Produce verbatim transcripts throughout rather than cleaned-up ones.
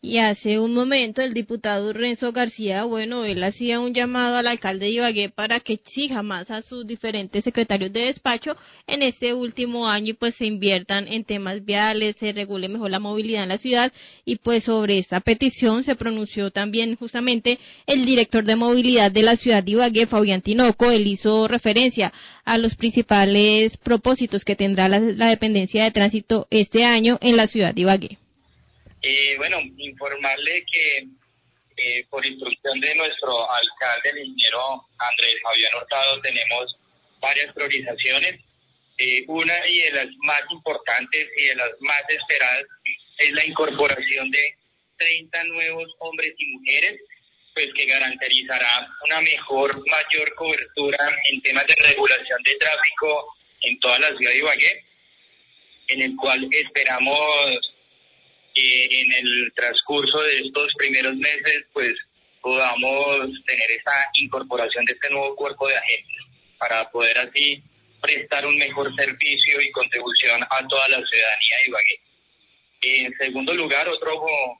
Y hace un momento el diputado Renzo García, bueno, él hacía un llamado al alcalde de Ibagué para que exija más a sus diferentes secretarios de despacho en este último año y pues se inviertan en temas viales, se regule mejor la movilidad en la ciudad y pues sobre esta petición se pronunció también justamente el director de movilidad de la ciudad de Ibagué, Fabián Tinoco. Él hizo referencia a los principales propósitos que tendrá la, la dependencia de tránsito este año en la ciudad de Ibagué. Eh, bueno, informarle que eh, por instrucción de nuestro alcalde, el ingeniero Andrés Fabián Hurtado, tenemos varias priorizaciones. Eh, una y de las más importantes y de las más esperadas es la incorporación de treinta nuevos hombres y mujeres, pues que garantizará una mejor, mayor cobertura en temas de regulación de tráfico en toda la ciudad de Ibagué, en el cual esperamos que en el transcurso de estos primeros meses pues podamos tener esa incorporación de este nuevo cuerpo de agentes para poder así prestar un mejor servicio y contribución a toda la ciudadanía de Ibagué. En segundo lugar, otro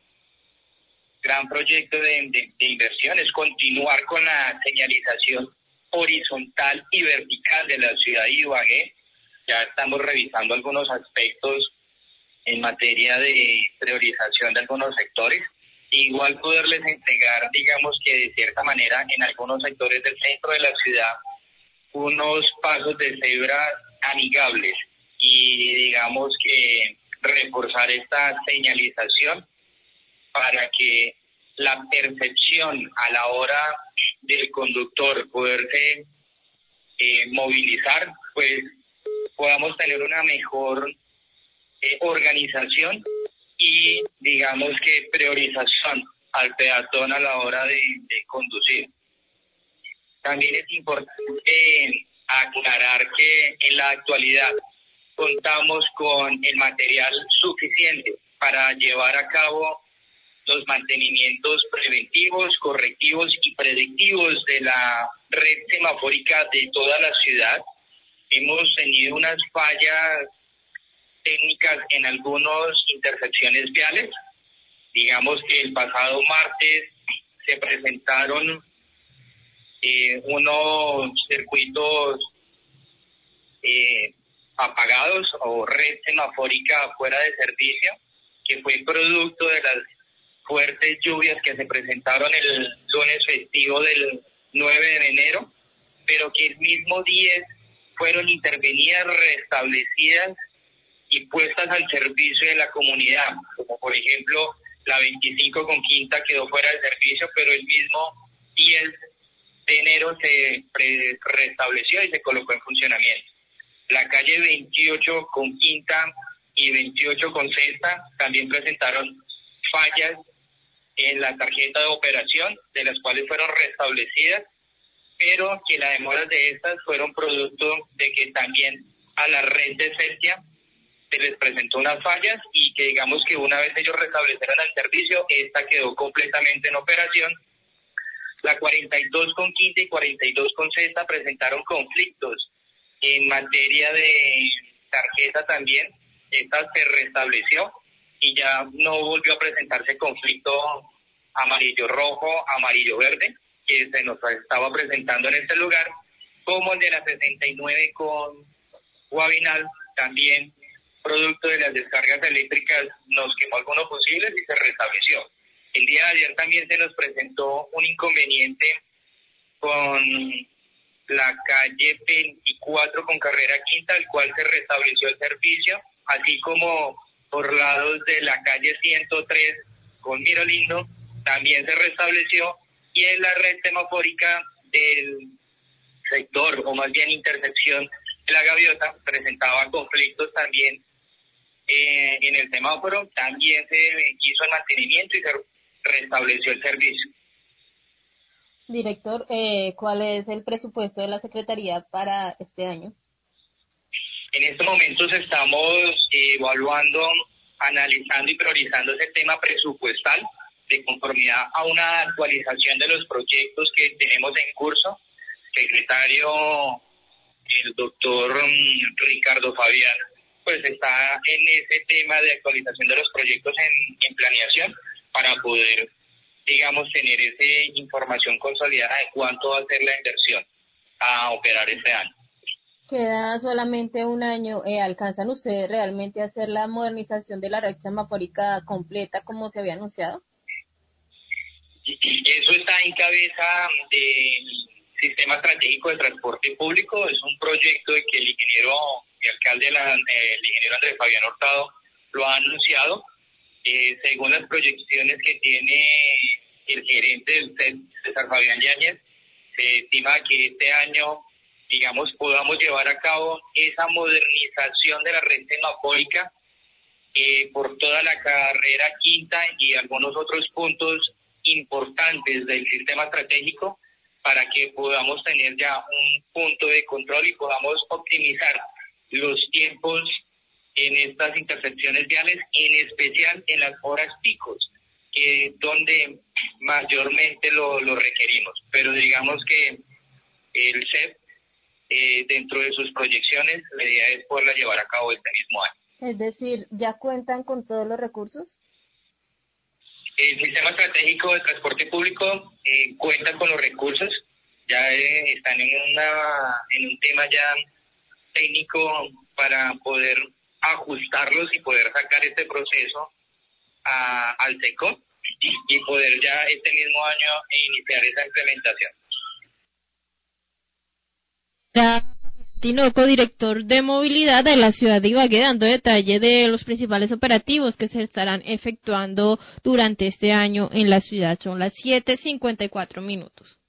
gran proyecto de, de, de inversión es continuar con la señalización horizontal y vertical de la ciudad de Ibagué. Ya estamos revisando algunos aspectos en materia de priorización de algunos sectores, igual poderles entregar, digamos que de cierta manera, en algunos sectores del centro de la ciudad, unos pasos de cebra amigables y digamos que reforzar esta señalización para que la percepción a la hora del conductor poderse eh, movilizar, pues podamos tener una mejor Eh, organización y digamos que priorización al peatón a la hora de, de conducir. También es importante eh, aclarar que en la actualidad contamos con el material suficiente para llevar a cabo los mantenimientos preventivos, correctivos y predictivos de la red semafórica de toda la ciudad. Hemos tenido unas fallas técnicas en algunas intersecciones viales. Digamos que el pasado martes se presentaron eh, unos circuitos eh, apagados o red semafórica fuera de servicio, que fue producto de las fuertes lluvias que se presentaron el lunes festivo del nueve de enero, pero que el mismo día fueron intervenidas, restablecidas y puestas al servicio de la comunidad, como por ejemplo la veinticinco con Quinta quedó fuera de servicio, pero el mismo diez de enero se pre- restableció y se colocó en funcionamiento. La calle veintiocho con Quinta y veintiocho con Sexta también presentaron fallas en la tarjeta de operación, de las cuales fueron restablecidas, pero que las demoras de estas fueron producto de que también a la red de Celtia se les presentó unas fallas y que digamos que una vez ellos restablecieron el servicio, esta quedó completamente en operación. La cuarenta y dos con Quinta y cuarenta y dos con Sexta presentaron conflictos en materia de tarjeta también. Esta se restableció y ya no volvió a presentarse conflicto amarillo-rojo, amarillo-verde, que se nos estaba presentando en este lugar, como el de la sesenta y nueve con Guabinal, también producto de las descargas eléctricas nos quemó algunos fusibles y se restableció. El día de ayer también se nos presentó un inconveniente con la calle veinticuatro con Carrera Quinta, el cual se restableció el servicio, así como por lados de la calle ciento tres con Mirolindo, también se restableció, y en la red semafórica del sector, o más bien intersección de la Gaviota, presentaba conflictos también Eh, en el semáforo. También se hizo el mantenimiento y se restableció el servicio. Director, eh, ¿cuál es el presupuesto de la Secretaría para este año? En estos momentos estamos eh, evaluando, analizando y priorizando ese tema presupuestal de conformidad a una actualización de los proyectos que tenemos en curso. Secretario, el doctor Ricardo Fabián, pues está en ese tema de actualización de los proyectos en, en planeación, para poder, digamos, tener esa información consolidada de cuánto va a ser la inversión a operar este año. Queda solamente un año. Eh, ¿alcanzan ustedes realmente a hacer la modernización de la red semafórica completa como se había anunciado? Eso está en cabeza del Sistema Estratégico de Transporte Público. Es un proyecto que el ingeniero y alcalde, la, eh, el ingeniero Andrés Fabián Hurtado, lo ha anunciado. Eh, según las proyecciones que tiene el gerente del C E T, César Fabián Yáñez, se estima que este año, digamos, podamos llevar a cabo esa modernización de la red semafórica eh, por toda la carrera quinta y algunos otros puntos importantes del sistema estratégico, para que podamos tener ya un punto de control y podamos optimizar los tiempos en estas intersecciones viales, en especial en las horas picos, eh, donde mayormente lo, lo requerimos. Pero digamos que el C E P, eh, dentro de sus proyecciones, la idea es poderla llevar a cabo este mismo año. Es decir, ¿ya cuentan con todos los recursos? El Sistema Estratégico de Transporte Público eh, cuenta con los recursos, ya eh, están en, una, en un tema ya técnico para poder ajustarlos y poder sacar este proceso a, al SECO y poder ya este mismo año iniciar esa implementación. Tinoco, director de movilidad de la ciudad de Ibagué, dando detalle de los principales operativos que se estarán efectuando durante este año en la ciudad. Son las siete cincuenta y cuatro minutos.